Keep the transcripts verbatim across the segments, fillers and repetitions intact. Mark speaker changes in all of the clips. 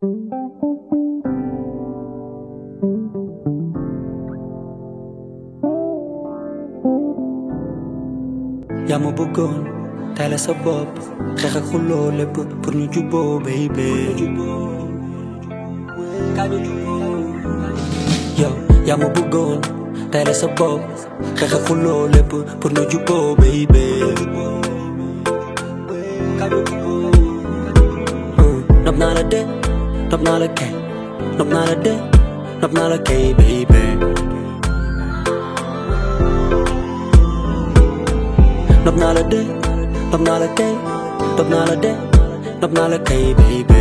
Speaker 1: yaa ma bëggoon tey la sa bopp xeex ak xuloo lépp pour ñu juboo baby yow yaa ma bëggoon tey la sa bopp xeex ak xuloo lépp pour ñu juboo baby nopp naa la de nopp naa la kay nopp naa la de nopp naa la kay baby nopp naa la de nopp naa la kay nopp naa la de nopp naa la kay baby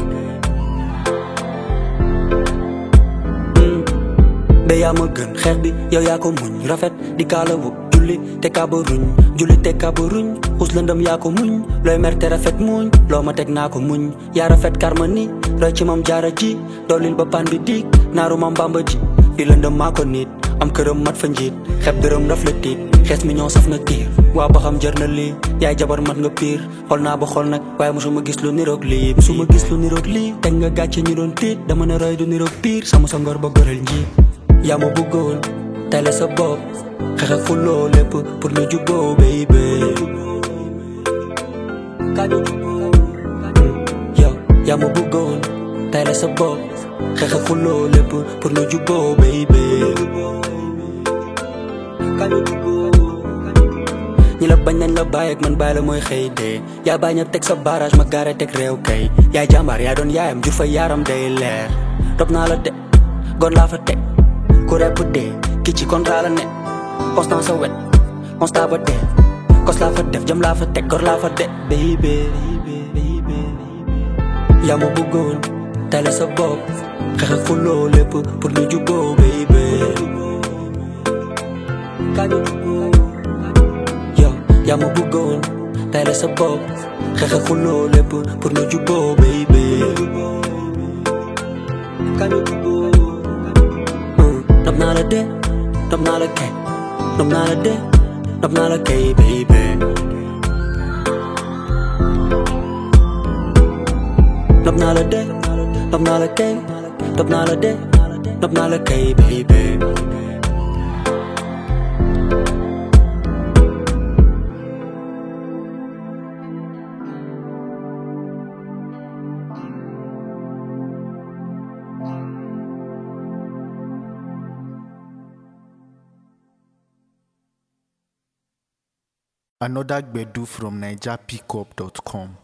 Speaker 1: be yaa ma gën xeex bi yow yaa ko muñ rafet di kaala wu julli te kaaba ruñ julli te kaaba ruñ xus lëndëm yaa ko muñ looy mer te rafet muñ loo ma teg naa ko muñ yaa rafet karma ni roy ci mam jaara ji doolil ba pan bi diig naaru mam bamba ji di lëndëm maa ko nit am këram mat fa njiit xeb dërëm daf la tiit xees mi ñoo saf na tiir waa ba xam jar na lii yaay jabar mat nga piir xool naa ba xool nag waaye musuma gis lu niroog lii musuma gis lu niroog lii teg nga gàcce ñu doon tiit dama ne roy du niroog piir sama sa ngor ba goreel njiit yaa ma bëggoon tey la sa bopp xeex ak xuloo lépp pour ñu juboo baby yow yaa ma bëggoon tey la sa bopp xeex ak xuloo lépp pour ñu juboo baby ñi la bañ nañ la bàyyi ak man bàyyi la mooy xëy dee yaa bañ a teg sa barrage ma gaare teg réew kay yaay jàmbaar yaa doon yaayam jur fa yaaram day leer topp naa la de gon laa fa teg ku repp dee ki ci contrat la ne constant sa wet constat ba dee kos laa fa def jëm laa fa teg gor laa fa de baby yaa ma bëggoon tey la sa bopp xeex ak xuloo lépp pour ñu juboo baby yow yaa ma bëggoon tey la sa bopp xeex ak xuloo lépp pour ñu juboo baby nopp naa la de nopp naa la kay nopp naa la de nopp naa la kay baby nopp naa la de nopp naa la kay nopp naa la de nopp naa la kay baby
Speaker 2: Another Gbedu from Niger Pickup dot com.